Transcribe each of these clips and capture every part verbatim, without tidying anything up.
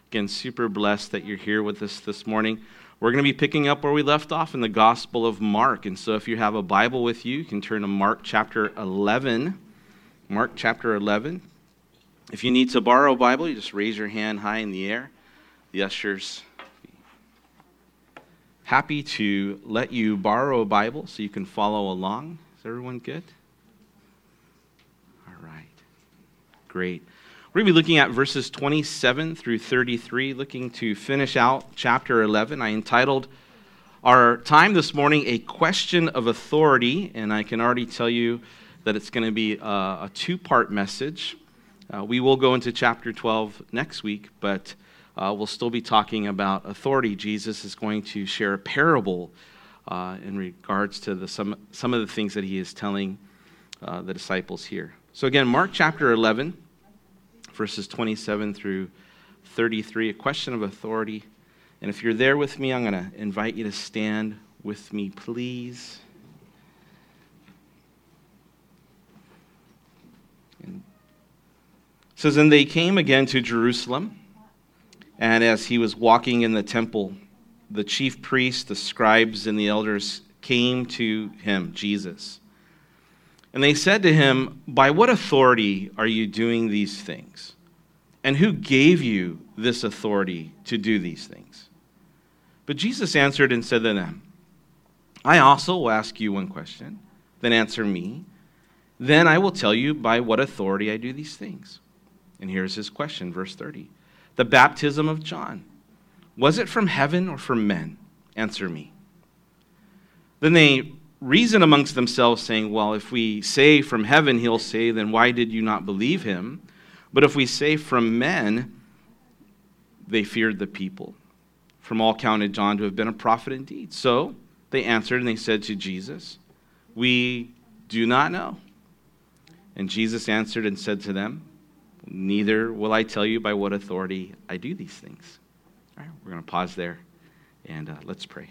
Again, super blessed that you're here with us this morning. We're going to be picking up where we left off in the Gospel of Mark. And so if you have a Bible with you, you can turn to Mark chapter eleven. Mark chapter eleven. If you need to borrow a Bible, you just raise your hand high in the air. The ushers happy to let you borrow a Bible so you can follow along. Is everyone good? All right. Great. We're going to be looking at verses twenty-seven through thirty-three, looking to finish out chapter eleven. I entitled our time this morning, A Question of Authority, and I can already tell you that it's going to be a, a two-part message. Uh, we will go into chapter twelve next week, but uh, we'll still be talking about authority. Jesus is going to share a parable uh, in regards to the, some, some of the things that he is telling uh, the disciples here. So again, Mark chapter eleven, verses twenty-seven through thirty-three, a question of authority. And if you're there with me, I'm going to invite you to stand with me, please. And it says, "And they came again to Jerusalem, and as he was walking in the temple, the chief priests, the scribes, and the elders came to him," Jesus. "And they said to him, 'By what authority are you doing these things? And who gave you this authority to do these things?' But Jesus answered and said to them, 'I also will ask you one question, then answer me. Then I will tell you by what authority I do these things.' And here's his question, verse thirty. 'The baptism of John, was it from heaven or from men? Answer me.' Then they reason amongst themselves, saying, 'Well, if we say from heaven,' he'll say, 'then why did you not believe him? But if we say from men,' they feared the people. From all counted John to have been a prophet indeed. So they answered and they said to Jesus, 'We do not know.' And Jesus answered and said to them, 'Neither will I tell you by what authority I do these things.'" All right, we're going to pause there and uh, let's pray.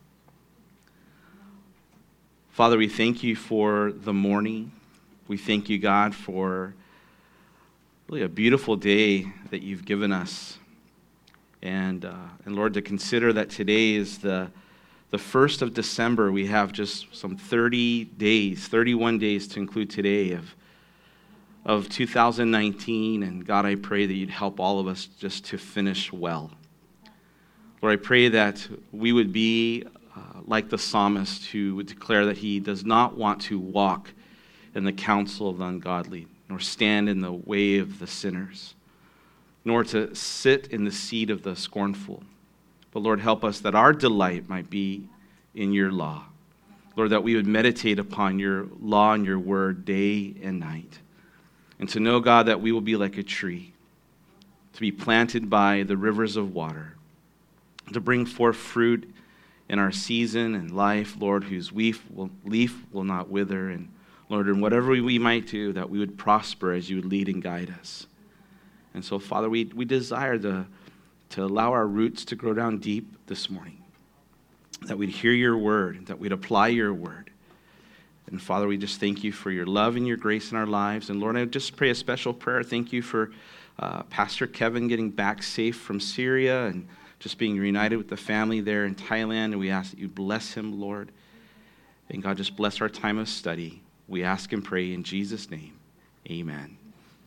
Father, we thank you for the morning. We thank you, God, for really a beautiful day that you've given us. And, uh, and Lord, to consider that today is the, the first of December. We have just some thirty days, thirty-one days to include today of, of two thousand nineteen. And God, I pray that you'd help all of us just to finish well. Lord, I pray that we would be Uh, like the psalmist who would declare that he does not want to walk in the counsel of the ungodly, nor stand in the way of the sinners, nor to sit in the seat of the scornful. But Lord, help us that our delight might be in your law. Lord, that we would meditate upon your law and your word day and night. And to know, God, that we will be like a tree, to be planted by the rivers of water, to bring forth fruit in our season and life, Lord, whose leaf will, leaf will not wither. And Lord, in whatever we might do, that we would prosper as you would lead and guide us. And so, Father, we, we desire to, to allow our roots to grow down deep this morning, that we'd hear your word, that we'd apply your word. And Father, we just thank you for your love and your grace in our lives. And Lord, I just pray a special prayer. Thank you for uh, Pastor Kevin getting back safe from Syria and just being reunited with the family there in Thailand. And we ask that you bless him, Lord. And God, just bless our time of study. We ask and pray in Jesus' name. Amen.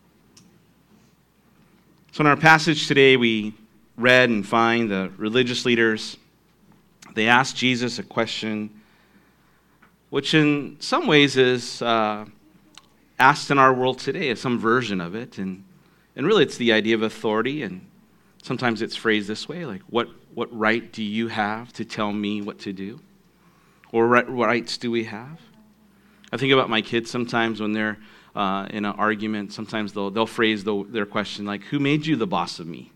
So in our passage today, we read and find the religious leaders. They asked Jesus a question, which in some ways is uh, asked in our world today, some version of it. And, and really it's the idea of authority, and sometimes it's phrased this way, like, what, what right do you have to tell me what to do? Or what rights do we have? I think about my kids sometimes when they're uh, in an argument. Sometimes they'll, they'll phrase the, their question like, who made you the boss of me?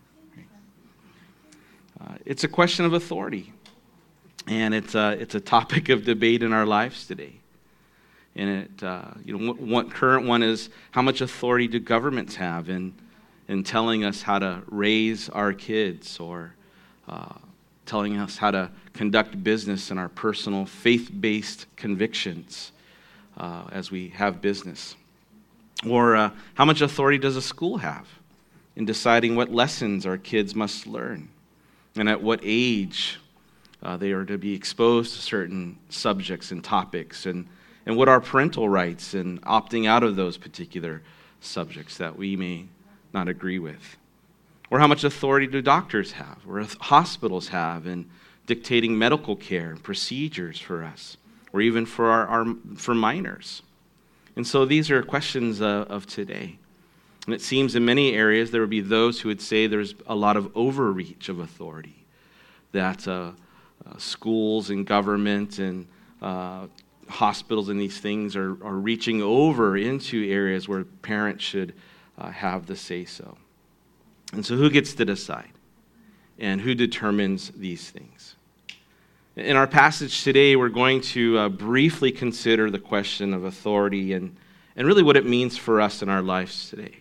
Uh, it's a question of authority. And it's a, it's a topic of debate in our lives today. And it, uh, you know, one current one is, how much authority do governments have in in telling us how to raise our kids, or uh, telling us how to conduct business in our personal faith-based convictions uh, as we have business? Or uh, how much authority does a school have in deciding what lessons our kids must learn and at what age uh, they are to be exposed to certain subjects and topics, and, and what our parental rights and opting out of those particular subjects that we may not agree with. Or how much authority do doctors have, or hospitals have in dictating medical care and procedures for us, or even for our, our for minors. And so these are questions uh, of today. And it seems in many areas there would be those who would say there's a lot of overreach of authority, that uh, uh, schools and government and uh, hospitals and these things are, are reaching over into areas where parents should uh, have the say-so. And so who gets to decide? And who determines these things? In our passage today, we're going to uh, briefly consider the question of authority and, and really what it means for us in our lives today.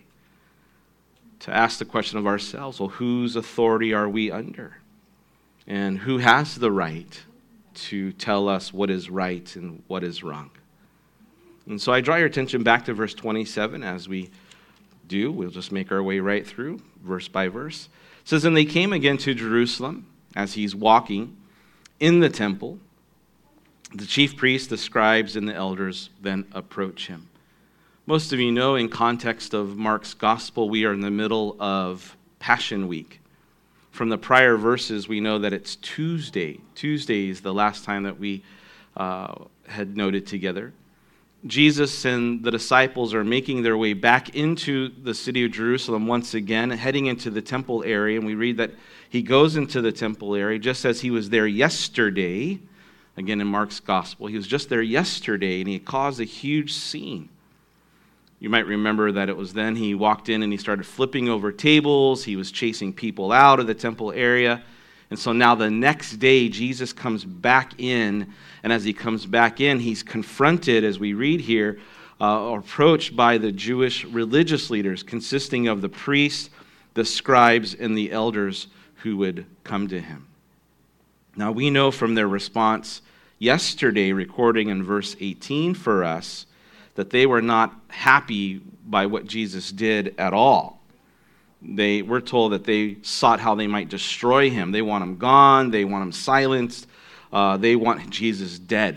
To ask the question of ourselves, well, whose authority are we under? And who has the right to tell us what is right and what is wrong? And so I draw your attention back to verse twenty-seven as we do. We'll just make our way right through, verse by verse. It says, "And they came again to Jerusalem as he's walking in the temple. The chief priests, the scribes, and the elders then approach him." Most of you know, in context of Mark's gospel, we are in the middle of Passion Week. From the prior verses, we know that it's Tuesday. Tuesday is the last time that we uh, had noted together. Jesus and the disciples are making their way back into the city of Jerusalem once again, heading into the temple area. And we read that he goes into the temple area just as he was there yesterday. Again, in Mark's gospel, he was just there yesterday, and he caused a huge scene. You might remember that it was then he walked in and he started flipping over tables. He was chasing people out of the temple area. And so now the next day, Jesus comes back in, and as he comes back in, he's confronted, as we read here, uh, or approached by the Jewish religious leaders, consisting of the priests, the scribes, and the elders who would come to him. Now we know from their response yesterday, recording in verse eighteen for us, that they were not happy by what Jesus did at all. They were told that they sought how they might destroy him. They want him gone. They want him silenced. Uh, they want Jesus dead.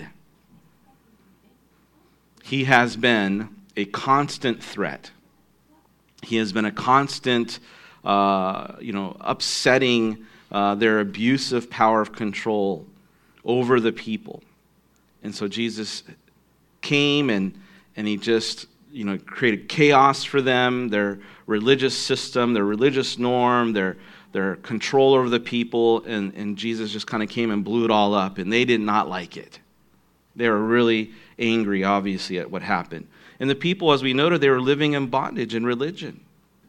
He has been a constant threat. He has been a constant, uh, you know, upsetting uh, their abusive power of control over the people. And so Jesus came and and he just, you know, created chaos for them, their religious system, their religious norm, their their control over the people, and, and Jesus just kind of came and blew it all up, and they did not like it. They were really angry, obviously, at what happened. And the people, as we noted, they were living in bondage in religion.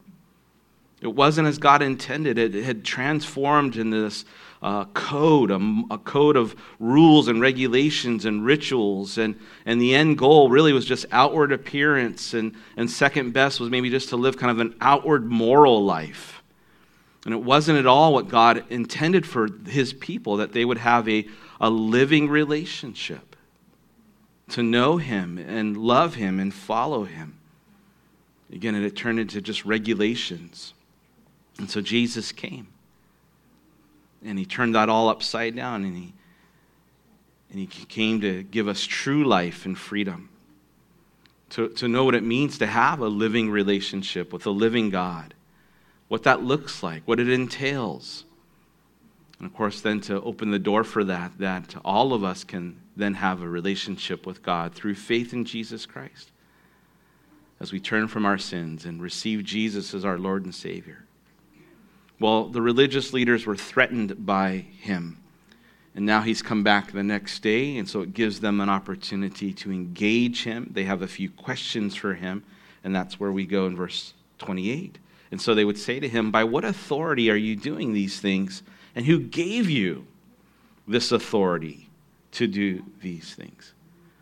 It wasn't as God intended. It had transformed into this uh, code, a, a code of rules and regulations and rituals. And, and the end goal really was just outward appearance. And, and second best was maybe just to live kind of an outward moral life. And it wasn't at all what God intended for his people, that they would have a, a living relationship, to know him and love him and follow him. Again, it turned into just regulations. And so Jesus came, and he turned that all upside down, and he and he came to give us true life and freedom, to, to know what it means to have a living relationship with a living God, what that looks like, what it entails. And of course, then to open the door for that, that all of us can then have a relationship with God through faith in Jesus Christ, as we turn from our sins and receive Jesus as our Lord and Savior. Well, the religious leaders were threatened by him. And now he's come back the next day, and so it gives them an opportunity to engage him. They have a few questions for him, and that's where we go in verse twenty-eight. And so they would say to him, "By what authority are you doing these things? And who gave you this authority to do these things?"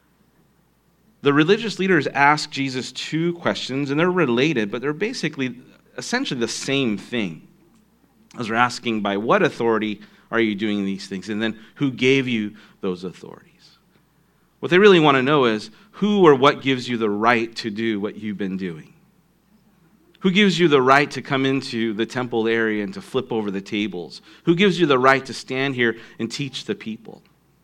The religious leaders ask Jesus two questions, and they're related, but they're basically essentially the same thing. As we're asking, by what authority are you doing these things? And then, who gave you those authorities? What they really want to know is, who or what gives you the right to do what you've been doing? Who gives you the right to come into the temple area and to flip over the tables? Who gives you the right to stand here and teach the people?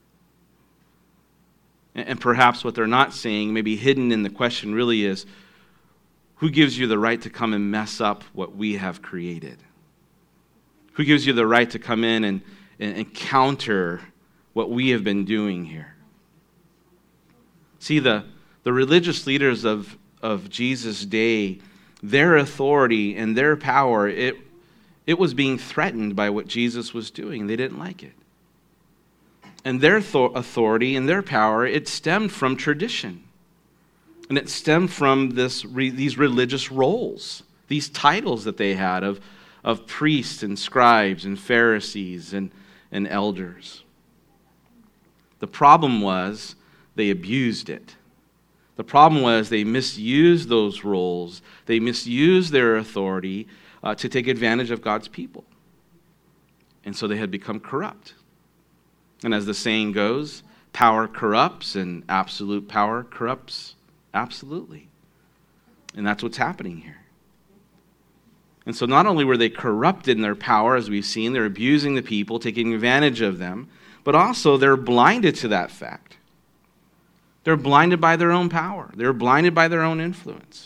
And perhaps what they're not saying, maybe hidden in the question really is, who gives you the right to come and mess up what we have created? Who gives you the right to come in and, and, and counter what we have been doing here? See, the, the religious leaders of, of Jesus' day, their authority and their power, it, it was being threatened by what Jesus was doing. They didn't like it. And their th- authority and their power, it stemmed from tradition. And it stemmed from this re- these religious roles, these titles that they had of, of priests and scribes and Pharisees and, and elders. The problem was they abused it. The problem was they misused those roles. They misused their authority uh, to take advantage of God's people. And so they had become corrupt. And as the saying goes, power corrupts and absolute power corrupts absolutely. And that's what's happening here. And so not only were they corrupted in their power, as we've seen, they're abusing the people, taking advantage of them, but also they're blinded to that fact. They're blinded by their own power. They're blinded by their own influence.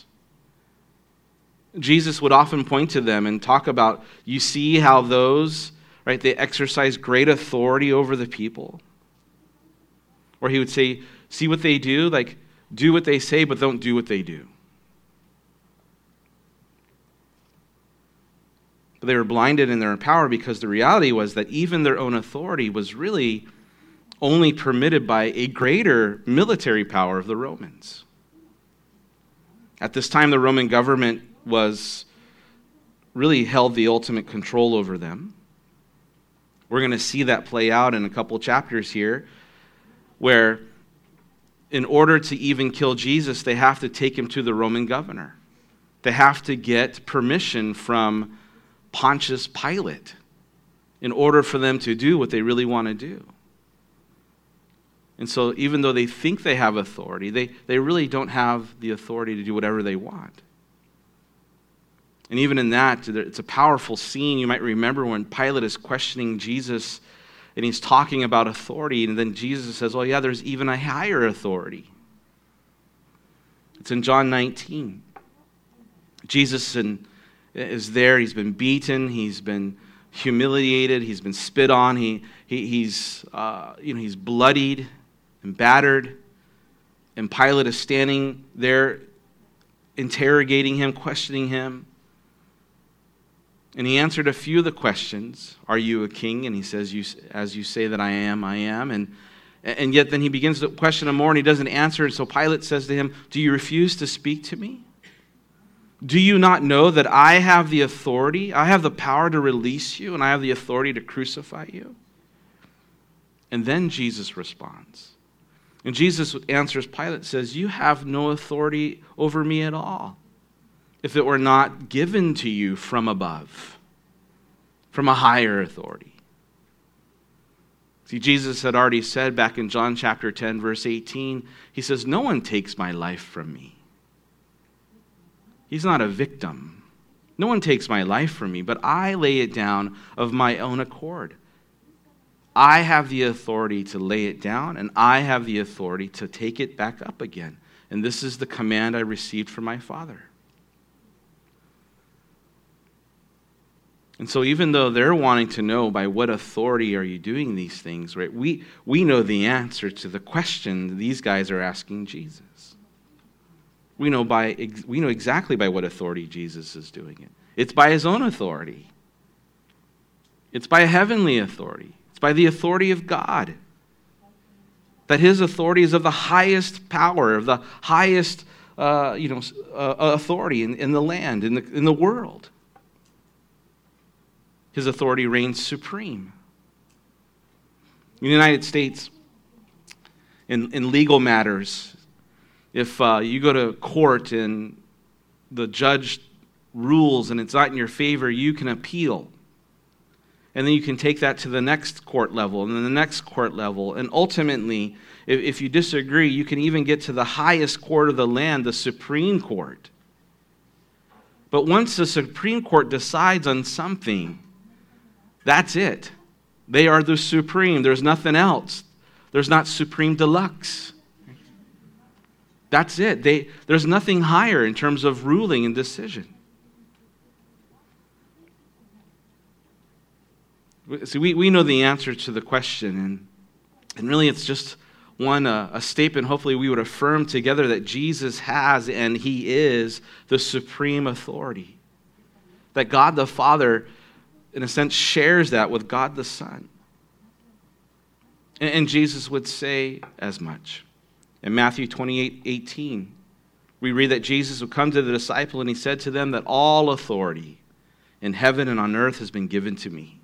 Jesus would often point to them and talk about, you see how those, right, they exercise great authority over the people. Or he would say, see what they do? Like, do what they say, but don't do what they do. But they were blinded in their power because the reality was that even their own authority was really only permitted by a greater military power of the Romans. At this time, the Roman government was really held the ultimate control over them. We're going to see that play out in a couple chapters here, where in order to even kill Jesus, they have to take him to the Roman governor. They have to get permission from Pontius Pilate in order for them to do what they really want to do. And so even though they think they have authority, they, they really don't have the authority to do whatever they want. And even in that, it's a powerful scene. You might remember when Pilate is questioning Jesus and he's talking about authority, and then Jesus says, oh yeah, there's even a higher authority. It's in John nineteen. Jesus in, is there. He's been beaten. He's been humiliated. He's been spit on. He, he he's uh, you know he's bloodied and battered. And Pilate is standing there interrogating him, questioning him. And he answered a few of the questions. Are you a king? And he says, you, as you say that I am, I am. And, and yet then he begins to question him more, and he doesn't answer. And so Pilate says to him, do you refuse to speak to me? Do you not know that I have the authority? I have the power to release you, and I have the authority to crucify you? And then Jesus responds. And Jesus answers Pilate, says, you have no authority over me at all, if it were not given to you from above, from a higher authority. See, Jesus had already said back in John chapter ten, verse eighteen, he says, no one takes my life from me. He's not a victim. No one takes my life from me, but I lay it down of my own accord. I have the authority to lay it down, and I have the authority to take it back up again. And this is the command I received from my Father. And so even though they're wanting to know by what authority are you doing these things, right? We, we know the answer to the question these guys are asking Jesus. We know by we know exactly by what authority Jesus is doing it. It's by his own authority. It's by a heavenly authority. It's by the authority of God. That his authority is of the highest power, of the highest uh, you know, uh, authority in, in the land, in the, in the world. His authority reigns supreme. In the United States, in, in legal matters, if uh, you go to court and the judge rules and it's not in your favor, you can appeal. And then you can take that to the next court level and then the next court level. And ultimately, if, if you disagree, you can even get to the highest court of the land, the Supreme Court. But once the Supreme Court decides on something, that's it. They are the supreme. There's nothing else. There's not supreme deluxe. That's it. They, there's nothing higher in terms of ruling and decision. See, we, we know the answer to the question, and, and really it's just one, uh, a statement hopefully we would affirm together that Jesus has and he is the supreme authority. That God the Father, in a sense, shares that with God the Son. And, and Jesus would say as much. In Matthew twenty-eight eighteen, we read that Jesus would come to the disciple and he said to them that all authority in heaven and on earth has been given to me.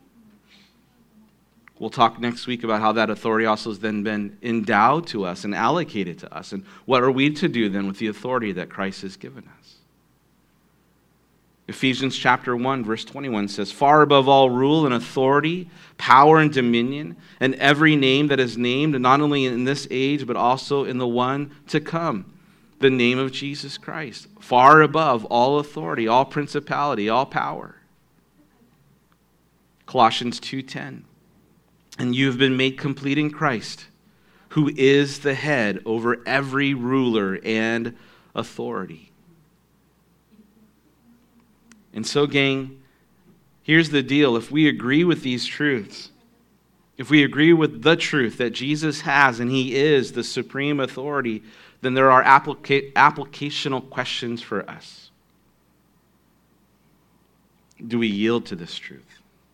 We'll talk next week about how that authority also has then been endowed to us and allocated to us. And what are we to do then with the authority that Christ has given us? Ephesians chapter one, verse twenty-one says, far above all rule and authority, power and dominion, and every name that is named, not only in this age, but also in the one to come, the name of Jesus Christ. Far above all authority, all principality, all power. Colossians two ten. And you have been made complete in Christ, who is the head over every ruler and authority. And so, gang, here's the deal. If we agree with these truths, if we agree with the truth that Jesus has and he is the supreme authority, then there are applica- applicational questions for us. Do we yield to this truth?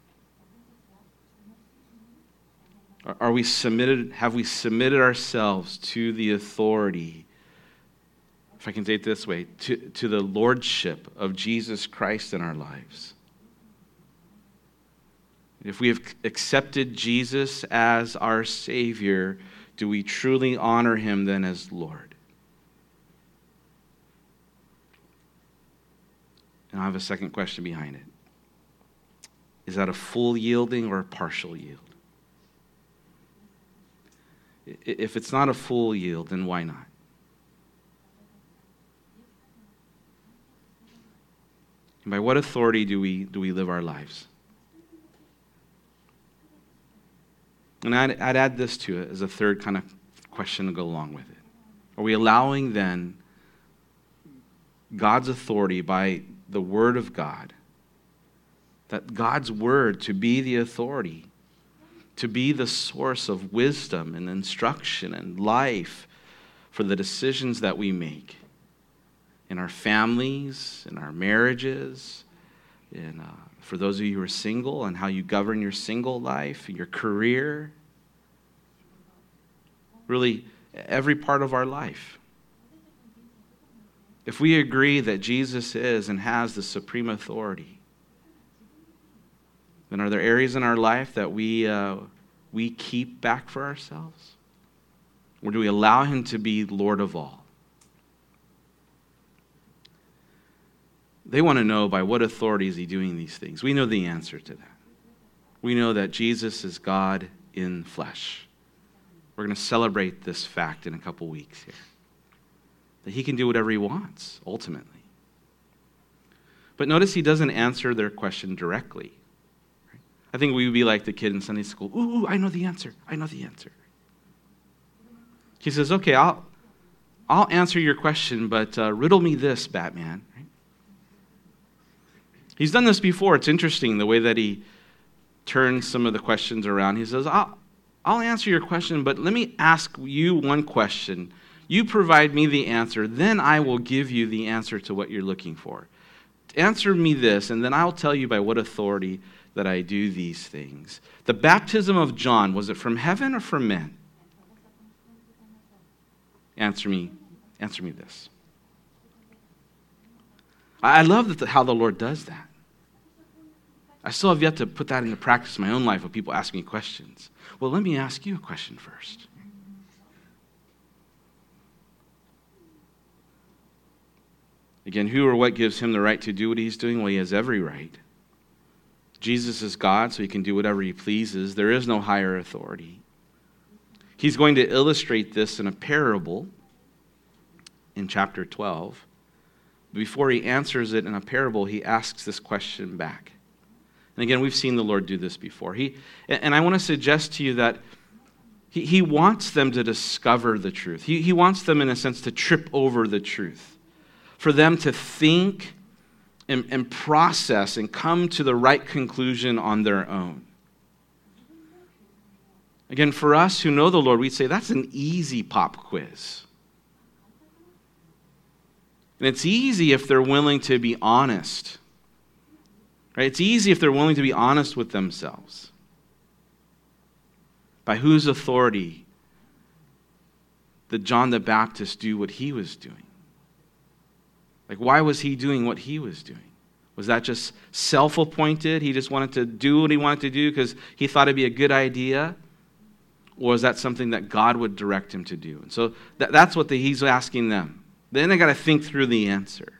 Are we submitted, have we submitted ourselves to the authority, if I can say it this way, to, to the lordship of Jesus Christ in our lives? If we have accepted Jesus as our Savior, do we truly honor him then as Lord? And I have a second question behind it. Is that a full yielding or a partial yield? If it's not a full yield, then why not? And by what authority do we do we live our lives? And I'd, I'd add this to it as a third kind of question to go along with it. Are we allowing then God's authority by the Word of God, that God's Word to be the authority, to be the source of wisdom and instruction and life for the decisions that we make in our families, in our marriages, in, uh, for those of you who are single and how you govern your single life, your career, really every part of our life. If we agree that Jesus is and has the supreme authority, then are there areas in our life that we uh, we keep back for ourselves? Or do we allow him to be Lord of all? They want to know by what authority is he doing these things. We know the answer to that. We know that Jesus is God in flesh. We're going to celebrate this fact in a couple weeks here. That he can do whatever he wants, ultimately. But notice he doesn't answer their question directly. I think we would be like the kid in Sunday school. Ooh, I know the answer. I know the answer. He says, okay, I'll, I'll answer your question, but uh, riddle me this, Batman. Right? He's done this before. It's interesting the way that he turns some of the questions around. He says, I'll, I'll answer your question, but let me ask you one question. You provide me the answer, then I will give you the answer to what you're looking for. Answer me this, and then I'll tell you by what authority that I do these things. The baptism of John, was it from heaven or from men? Answer me, answer me this. I love that the, how the Lord does that. I still have yet to put that into practice in my own life when people ask me questions. Well, let me ask you a question first. Again, who or what gives him the right to do what he's doing? Well, he has every right. Jesus is God, so he can do whatever he pleases. There is no higher authority. He's going to illustrate this in a parable in chapter twelve. Before he answers it in a parable, he asks this question back. And again, we've seen the Lord do this before. He, and I want to suggest to you that he, he wants them to discover the truth. He, he wants them, in a sense, to trip over the truth. For them to think and, and process and come to the right conclusion on their own. Again, for us who know the Lord, we'd say that's an easy pop quiz. And it's easy if they're willing to be honest. Right? It's easy if they're willing to be honest with themselves. By whose authority did John the Baptist do what he was doing? Like, why was he doing what he was doing? Was that just self-appointed? He just wanted to do what he wanted to do because he thought it'd be a good idea? Or is that something that God would direct him to do? And so that, that's what the, he's asking them. Then they got to think through the answer.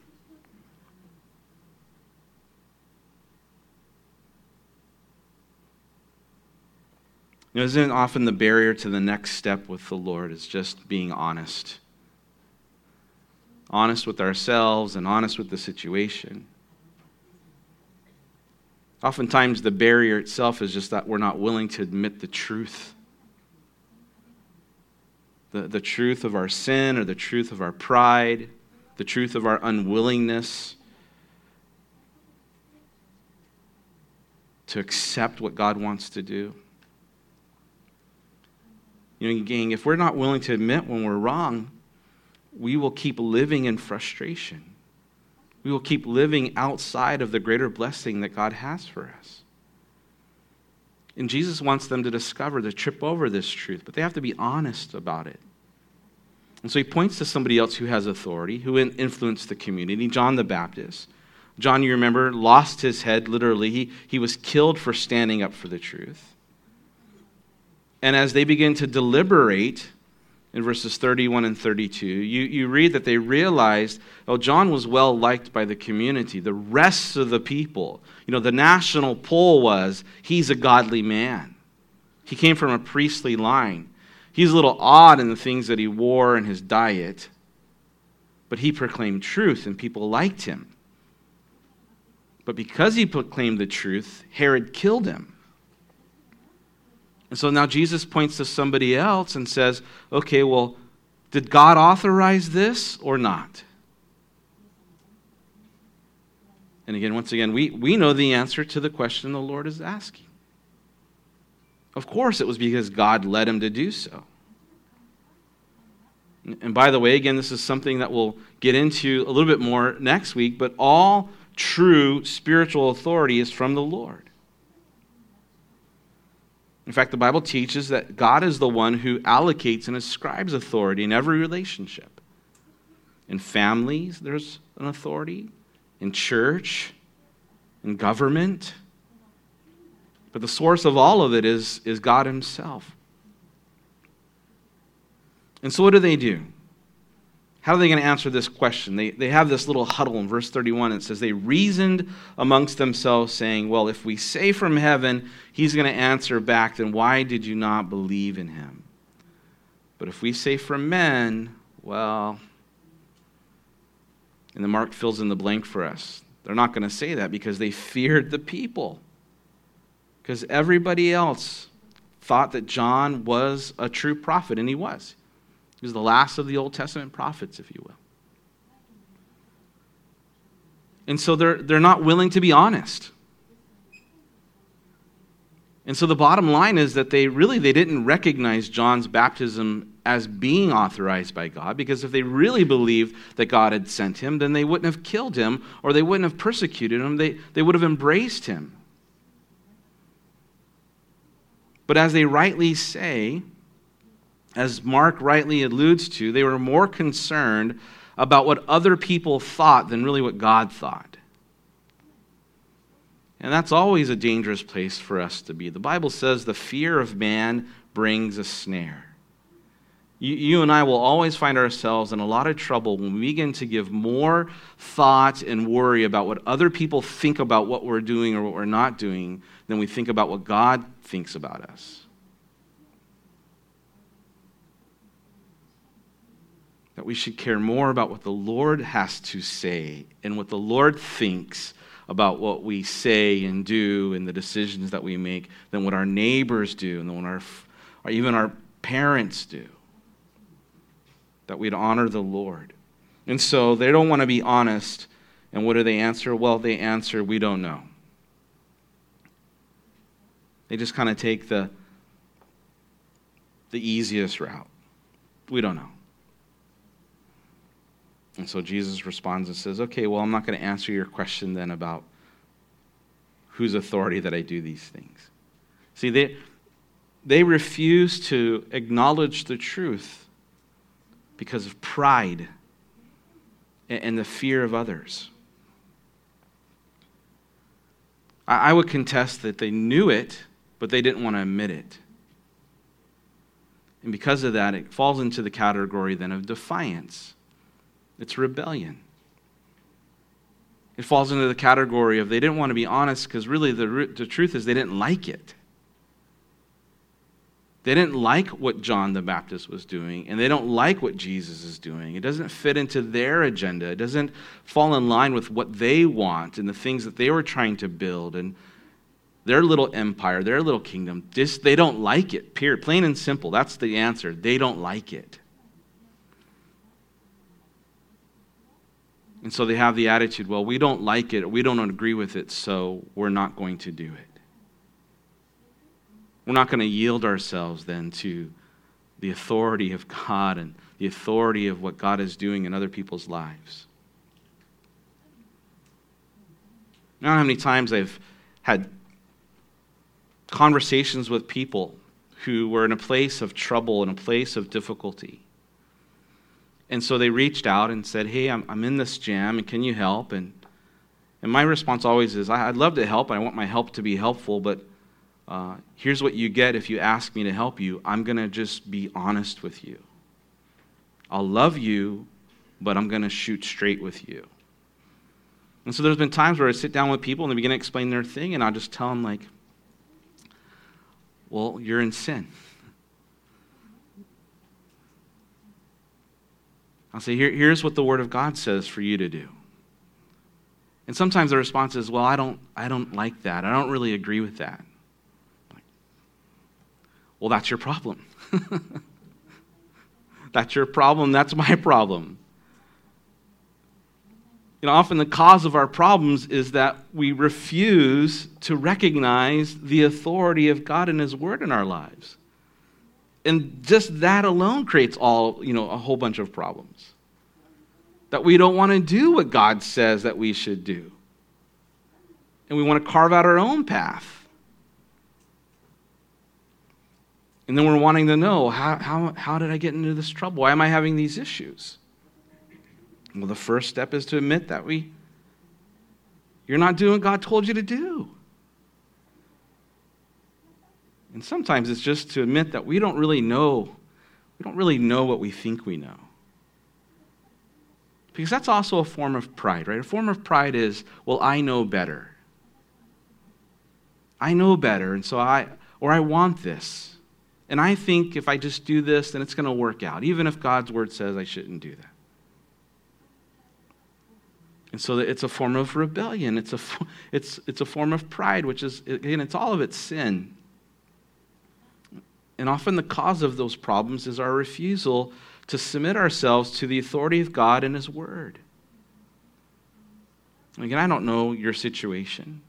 You know, isn't often the barrier to the next step with the Lord is just being honest? Honest with ourselves and honest with the situation. Oftentimes the barrier itself is just that we're not willing to admit the truth. The, the truth of our sin or the truth of our pride, the truth of our unwillingness to accept what God wants to do. You know, gang, if we're not willing to admit when we're wrong, we will keep living in frustration. We will keep living outside of the greater blessing that God has for us. And Jesus wants them to discover, to trip over this truth, but they have to be honest about it. And so he points to somebody else who has authority, who influenced the community, John the Baptist. John, you remember, lost his head, literally. He, he was killed for standing up for the truth. And as they begin to deliberate, in verses thirty-one and thirty-two, you, you read that they realized, oh, John was well liked by the community, the rest of the people. You know, the national poll was, he's a godly man. He came from a priestly line. He's a little odd in the things that he wore and his diet, but he proclaimed truth and people liked him. But because he proclaimed the truth, Herod killed him. And so now Jesus points to somebody else and says, okay, well, did God authorize this or not? And again, once again, we, we know the answer to the question the Lord is asking. Of course, it was because God led him to do so. And by the way, again, this is something that we'll get into a little bit more next week, but all true spiritual authority is from the Lord. In fact, the Bible teaches that God is the one who allocates and ascribes authority in every relationship. In families, there's an authority. In church, in government. But the source of all of it is, is God himself. And so what do they do? How are they going to answer this question? They, they have this little huddle in verse thirty-one. It says, they reasoned amongst themselves, saying, well, if we say from heaven, he's going to answer back, then why did you not believe in him? But if we say from men, well, and the Mark fills in the blank for us. They're not going to say that because they feared the people. Because everybody else thought that John was a true prophet, and he was. He was the last of the Old Testament prophets, if you will. And so they're, they're not willing to be honest. And so the bottom line is that they really they didn't recognize John's baptism as being authorized by God, because if they really believed that God had sent him, then they wouldn't have killed him or they wouldn't have persecuted him. They, they would have embraced him. But as they rightly say, as Mark rightly alludes to, they were more concerned about what other people thought than really what God thought. And that's always a dangerous place for us to be. The Bible says the fear of man brings a snare. You, you and I will always find ourselves in a lot of trouble when we begin to give more thought and worry about what other people think about what we're doing or what we're not doing than we think about what God thinks about us. That we should care more about what the Lord has to say and what the Lord thinks about what we say and do and the decisions that we make than what our neighbors do and what our, or even our parents do. That we'd honor the Lord. And so they don't want to be honest. And what do they answer? Well, they answer, we don't know. They just kind of take the, the easiest route. We don't know. And so Jesus responds and says, okay, well, I'm not going to answer your question then about whose authority that I do these things. See, they, they refuse to acknowledge the truth because of pride and, and the fear of others. I, I would contest that they knew it, but they didn't want to admit it. And because of that, it falls into the category then of defiance. It's rebellion. It falls into the category of they didn't want to be honest because really the, the truth is they didn't like it. They didn't like what John the Baptist was doing, and they don't like what Jesus is doing. It doesn't fit into their agenda. It doesn't fall in line with what they want and the things that they were trying to build and their little empire, their little kingdom. Just, they don't like it, period. Plain and simple. That's the answer. They don't like it. And so they have the attitude, well, we don't like it, or we don't agree with it, so we're not going to do it. We're not going to yield ourselves then to the authority of God and the authority of what God is doing in other people's lives. I don't know how many times I've had conversations with people who were in a place of trouble, in a place of difficulty. And so they reached out and said, hey, I'm, I'm in this jam, and can you help? And and my response always is, I'd love to help, and I want my help to be helpful, but uh, here's what you get if you ask me to help you. I'm going to just be honest with you. I'll love you, but I'm going to shoot straight with you. And so there's been times where I sit down with people, and they begin to explain their thing, and I'll just tell them, like, well, you're in sin. I'll say, Here, here's what the Word of God says for you to do. And sometimes the response is, well, I don't, I don't like that. I don't really agree with that. Like, well, that's your problem. That's your problem. That's my problem. You know, often the cause of our problems is that we refuse to recognize the authority of God and His Word in our lives. And just that alone creates all, you know, a whole bunch of problems. That we don't want to do what God says that we should do. And we want to carve out our own path. And then we're wanting to know, how, how, how did I get into this trouble? Why am I having these issues? Well, the first step is to admit that we, you're not doing what God told you to do. And sometimes it's just to admit that we don't really know, we don't really know what we think we know. Because that's also a form of pride, right? A form of pride is, well, I know better. I know better, and so I, or I want this. And I think if I just do this, then it's going to work out, even if God's Word says I shouldn't do that. And so it's a form of rebellion. It's a, it's, it's a form of pride, which is, again, it's all of its sin. And often the cause of those problems is our refusal to submit ourselves to the authority of God and His Word. Again, I don't know your situation.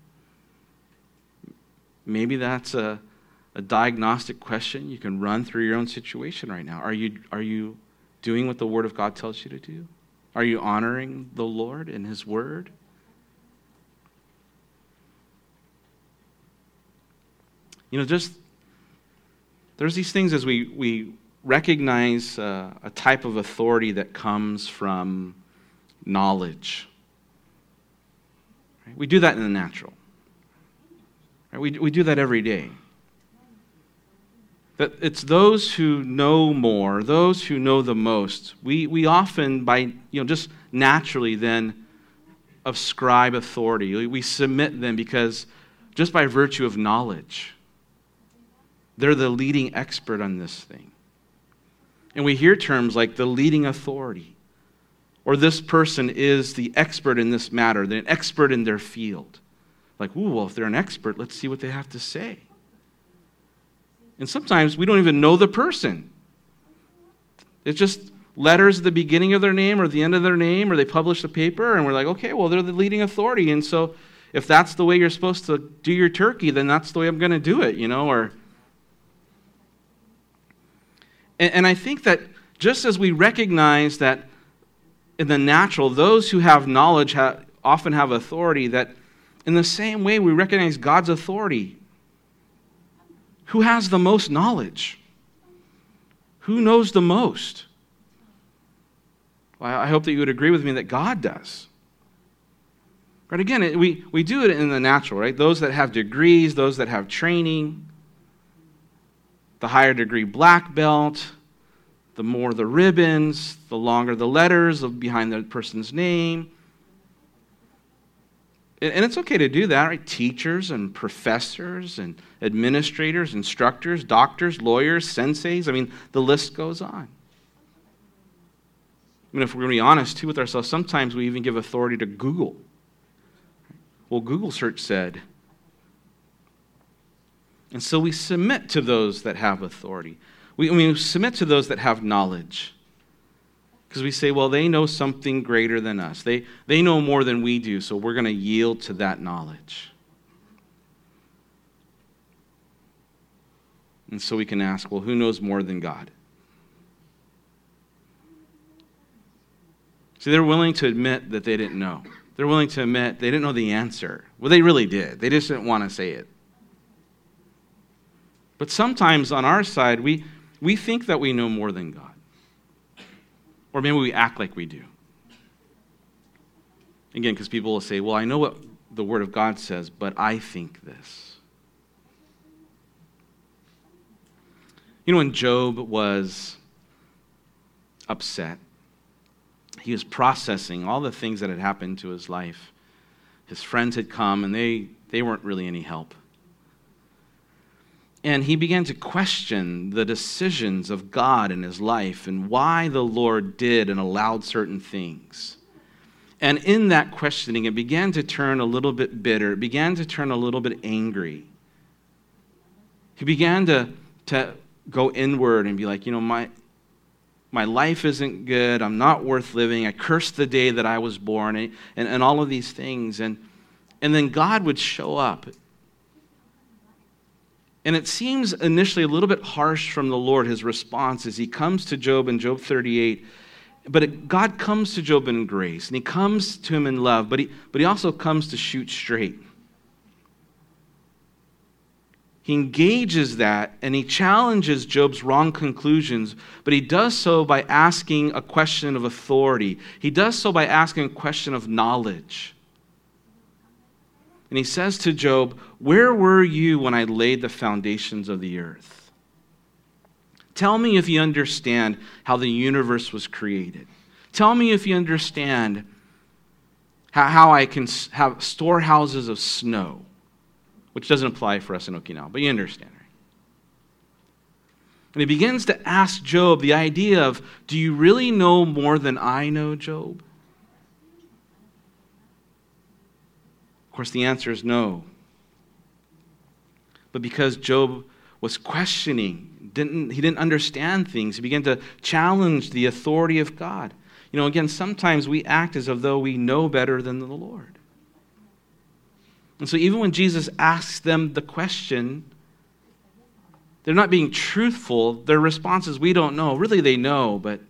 Maybe that's a, a diagnostic question you can run through your own situation right now. Are you, are you doing what the Word of God tells you to do? Are you honoring the Lord and His Word? You know, just there's these things as we, we recognize uh, a type of authority that comes from knowledge. Right? We do that in the natural. Right? We, we do that every day. That it's those who know more, those who know the most. We, we often, by, you know, just naturally then ascribe authority. We submit them because just by virtue of knowledge, they're the leading expert on this thing. And we hear terms like the leading authority, or this person is the expert in this matter, they're an expert in their field. Like, ooh, well, if they're an expert, let's see what they have to say. And sometimes we don't even know the person. It's just letters at the beginning of their name or the end of their name, or they publish a paper, and we're like, okay, well, they're the leading authority, and so if that's the way you're supposed to do your turkey, then that's the way I'm going to do it, you know, or... And, and I think that just as we recognize that in the natural, those who have knowledge have, often have authority, that in the same way we recognize God's authority. Who has the most knowledge? Who knows the most? Well, I hope that you would agree with me that God does. But again, it, we, we do it in the natural, right? Those that have degrees, those that have training, the higher degree black belt, the more the ribbons, the longer the letters of behind the person's name. And it's okay to do that, right? Teachers and professors and administrators, instructors, doctors, lawyers, senseis. I mean, the list goes on. I mean, if we're going to be honest, too, with ourselves, sometimes we even give authority to Google. Well, Google search said. And so we submit to those that have authority. We, we submit to those that have knowledge. Because we say, well, they know something greater than us. They, they know more than we do, so we're going to yield to that knowledge. And so we can ask, well, who knows more than God? See, they're willing to admit that they didn't know. They're willing to admit they didn't know the answer. Well, they really did. They just didn't want to say it. But sometimes on our side, we, we think that we know more than God. Or maybe we act like we do. Again, because people will say, well, I know what the Word of God says, but I think this. You know, when Job was upset, he was processing all the things that had happened to his life. His friends had come, and they, they weren't really any help. And he began to question the decisions of God in his life and why the Lord did and allowed certain things. And in that questioning, it began to turn a little bit bitter. It began to turn a little bit angry. He began to, to go inward and be like, you know, my, my life isn't good. I'm not worth living. I cursed the day that I was born, and, and, and all of these things. And, and then God would show up. And it seems initially a little bit harsh from the Lord, his response as he comes to Job in Job thirty-eight. But it, God comes to Job in grace, and he comes to him in love, but he, but he also comes to shoot straight. He engages that, and he challenges Job's wrong conclusions, but he does so by asking a question of authority. He does so by asking a question of knowledge. And he says to Job, where were you when I laid the foundations of the earth? Tell me if you understand how the universe was created. Tell me if you understand how, how I can have storehouses of snow, which doesn't apply for us in Okinawa, but you understand, right? And he begins to ask Job the idea of, do you really know more than I know, Job? Of course, the answer is no. But because Job was questioning, didn't, he didn't understand things, he began to challenge the authority of God. You know, again, sometimes we act as though we know better than the Lord. And so even when Jesus asks them the question, they're not being truthful. Their response is, we don't know. Really, they know, but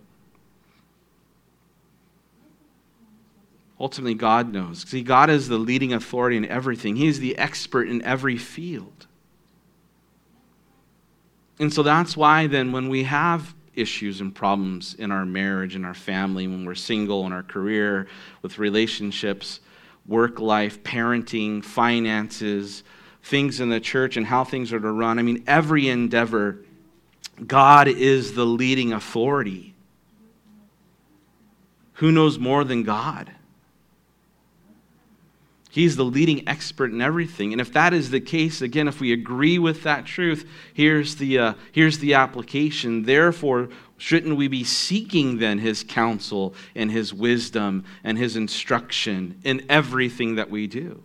ultimately, God knows. See, God is the leading authority in everything. He's the expert in every field. And so that's why then when we have issues and problems in our marriage, in our family, when we're single, in our career, with relationships, work life, parenting, finances, things in the church and how things are to run, I mean, every endeavor, God is the leading authority. Who knows more than God? He's the leading expert in everything. And if that is the case, again, if we agree with that truth, here's the, uh, here's the application. Therefore, Shouldn't we be seeking then his counsel and his wisdom and his instruction in everything that we do?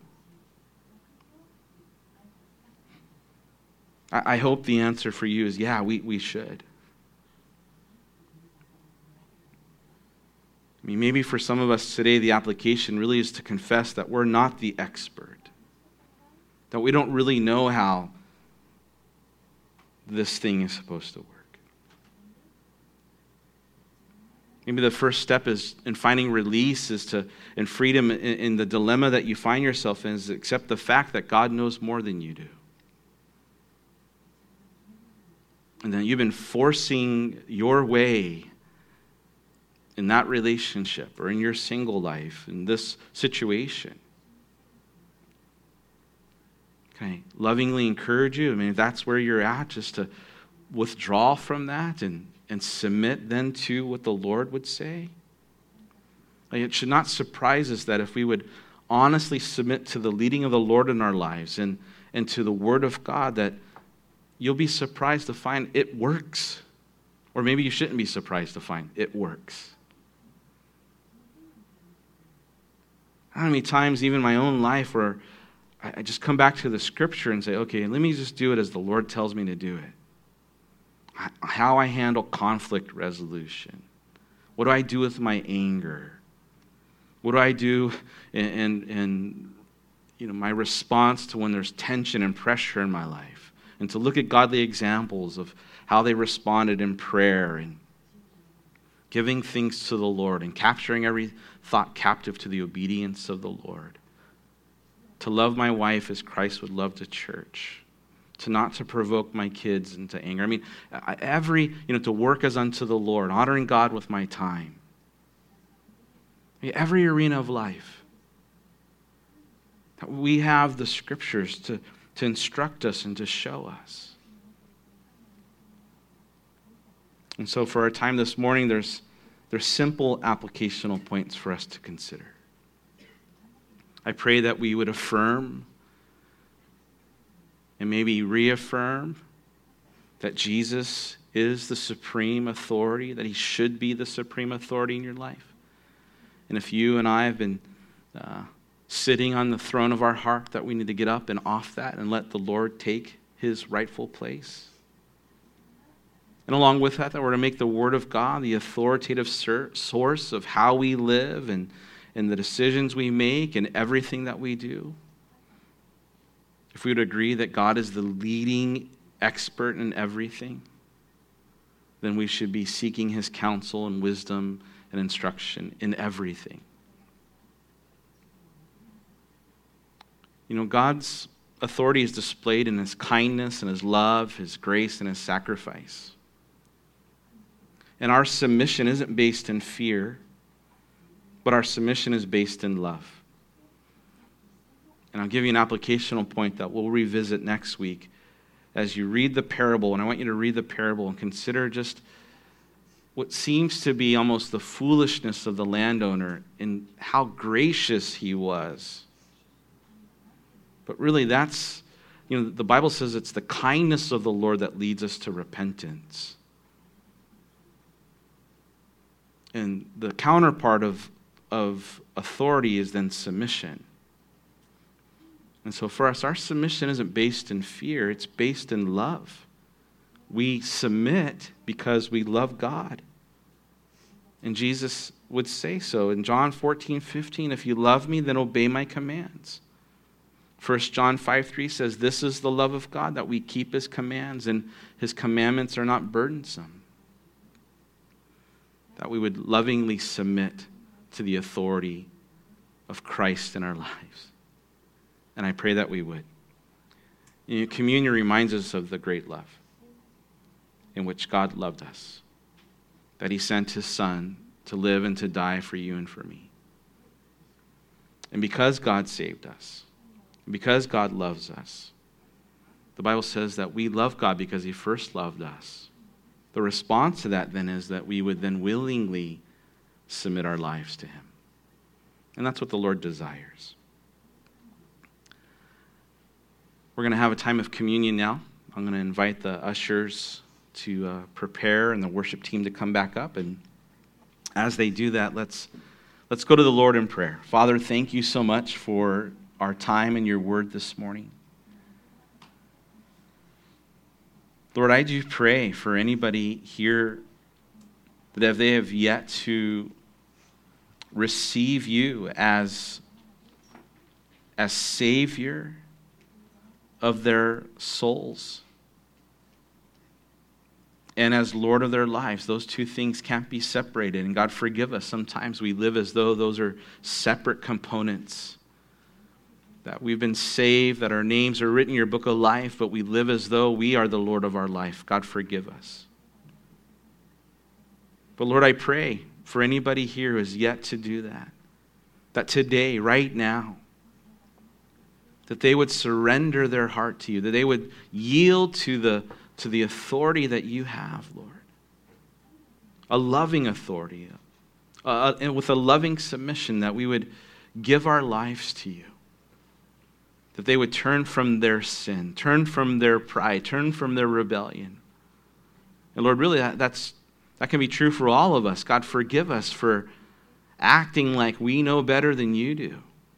I, I hope the answer for you is yeah, we, we should. I mean, maybe for some of us today, the application really is to confess that we're not the expert, that we don't really know how this thing is supposed to work. Maybe the first step is in finding release is to, and freedom in, in the dilemma that you find yourself in, is to accept the fact that God knows more than you do. And that you've been forcing your way in that relationship or in your single life, in this situation. Okay, lovingly encourage you. I mean, if that's where you're at, just to withdraw from that and and submit then to what the Lord would say. Like, it should not surprise us that if we would honestly submit to the leading of the Lord in our lives and, and to the Word of God, that you'll be surprised to find it works. Or maybe you shouldn't be surprised to find it works. How many times, even in my own life, where I just come back to the Scripture and say, okay, let me just do it as the Lord tells me to do it. How I handle conflict resolution. What do I do with my anger? What do I do in, in, in you know, my response to when there's tension and pressure in my life? And to look at godly examples of how they responded in prayer and giving things to the Lord and capturing every thought captive to the obedience of the Lord. To love my wife as Christ would love the church. To not to provoke my kids into anger. I mean, every, you know, to work as unto the Lord, honoring God with my time. I mean, every arena of life. We have the Scriptures to, to instruct us and to show us. And so for our time this morning, there's, there's simple applicational points for us to consider. I pray that we would affirm and maybe reaffirm that Jesus is the supreme authority, that he should be the supreme authority in your life. And if you and I have been uh, sitting on the throne of our heart, that we need to get up and off that and let the Lord take his rightful place. And along with that, that we're to make the Word of God the authoritative source of how we live and, and the decisions we make and everything that we do. If we would agree that God is the leading expert in everything, then we should be seeking his counsel and wisdom and instruction in everything. You know, God's authority is displayed in his kindness and his love, his grace and his sacrifice. And our submission isn't based in fear, but our submission is based in love. And I'll give you an applicational point that we'll revisit next week as you read the parable. And I want you to read the parable and consider just what seems to be almost the foolishness of the landowner and how gracious he was. But really that's, you know, the Bible says it's the kindness of the Lord that leads us to repentance. And the counterpart of, of authority is then submission. And so for us, our submission isn't based in fear, it's based in love. We submit because we love God. And Jesus would say so in John fourteen fifteen, if you love me, then obey my commands. First John five three says, this is the love of God, that we keep his commands, and his commandments are not burdensome. That we would lovingly submit to the authority of Christ in our lives. And I pray that we would. You know, communion reminds us of the great love in which God loved us, that he sent his Son to live and to die for you and for me. And because God saved us, because God loves us, the Bible says that we love God because he first loved us. The response to that then is that we would then willingly submit our lives to him. And that's what the Lord desires. We're going to have a time of communion now. I'm going to invite the ushers to uh, prepare and the worship team to come back up. And as they do that, let's let's go to the Lord in prayer. Father, thank you so much for our time in your word this morning. Lord, I do pray for anybody here that if they have yet to receive you as, as Savior of their souls and as Lord of their lives, those two things can't be separated. And God, forgive us. Sometimes we live as though those are separate components. That we've been saved, that our names are written in your book of life, but we live as though we are the Lord of our life. God, forgive us. But Lord, I pray for anybody here who has yet to do that, that today, right now, that they would surrender their heart to you, that they would yield to the, to the authority that you have, Lord. A loving authority, uh, and with a loving submission, that we would give our lives to you. That they would turn from their sin, turn from their pride, turn from their rebellion. And Lord, really, that, that's that can be true for all of us. God, forgive us for acting like we know better than you do.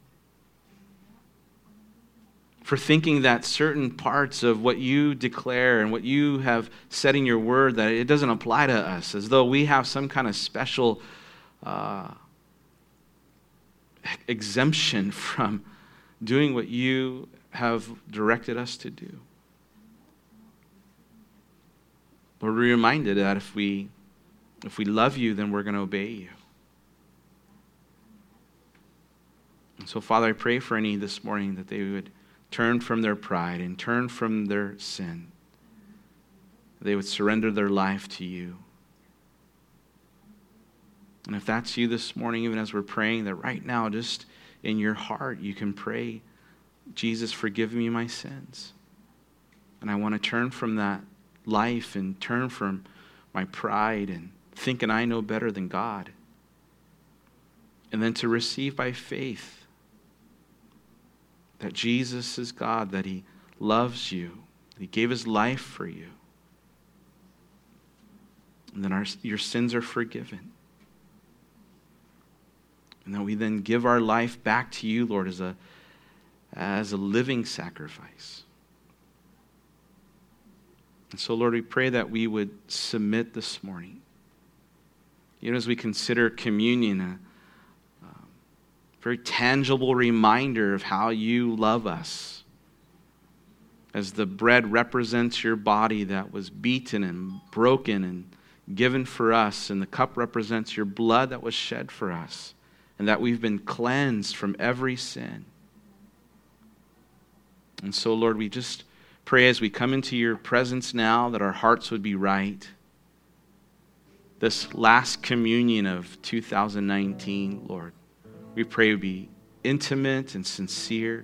For thinking that certain parts of what you declare and what you have said in your word, that it doesn't apply to us, as though we have some kind of special uh, exemption from doing what you have directed us to do. Lord, we're reminded that if we if we love you, then we're going to obey you. And so, Father, I pray for any this morning that they would turn from their pride and turn from their sin. They would surrender their life to you. And if that's you this morning, even as we're praying, that right now, just in your heart, you can pray, Jesus, forgive me my sins. And I want to turn from that life and turn from my pride and thinking I know better than God. And then to receive by faith that Jesus is God, that he loves you, that he gave his life for you, and then our, your sins are forgiven. And that we then give our life back to you, Lord, as a, as a living sacrifice. And so, Lord, we pray that we would submit this morning. Even as we consider communion, a, a very tangible reminder of how you love us. As the bread represents your body that was beaten and broken and given for us, and the cup represents your blood that was shed for us, and that we've been cleansed from every sin. And so, Lord, we just pray as we come into your presence now that our hearts would be right. This last communion of two thousand nineteen, Lord, we pray would be intimate and sincere.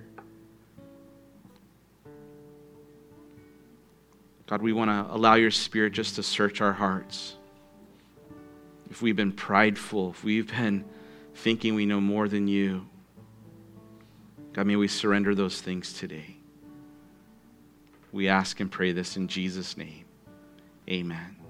God, we want to allow your Spirit just to search our hearts. If we've been prideful, if we've been thinking we know more than you, God, may we surrender those things today. We ask and pray this in Jesus' name. Amen.